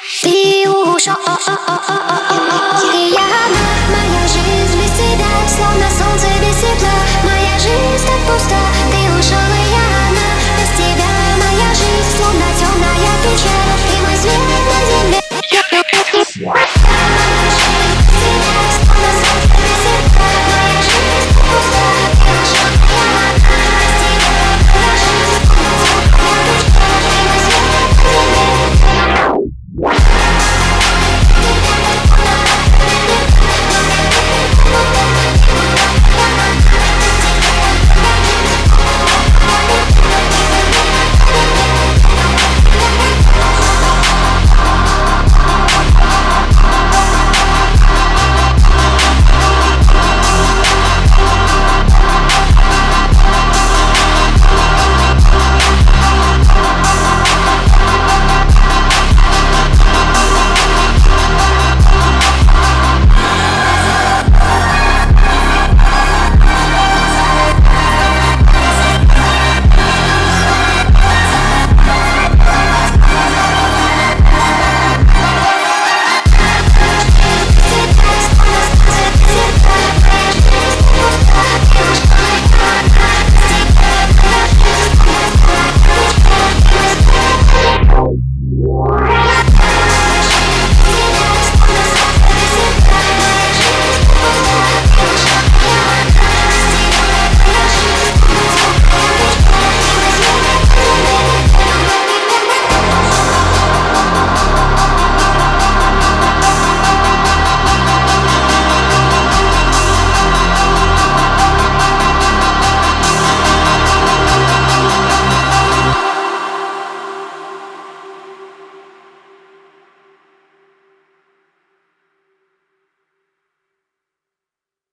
Ты ушел, океана. Моя жизнь без тебя, словно солнце без тепла. Моя жизнь так пуста, ты ушел, и я одна. Без тебя моя жизнь, словно темная печаль. Ты мой свет на земле. What?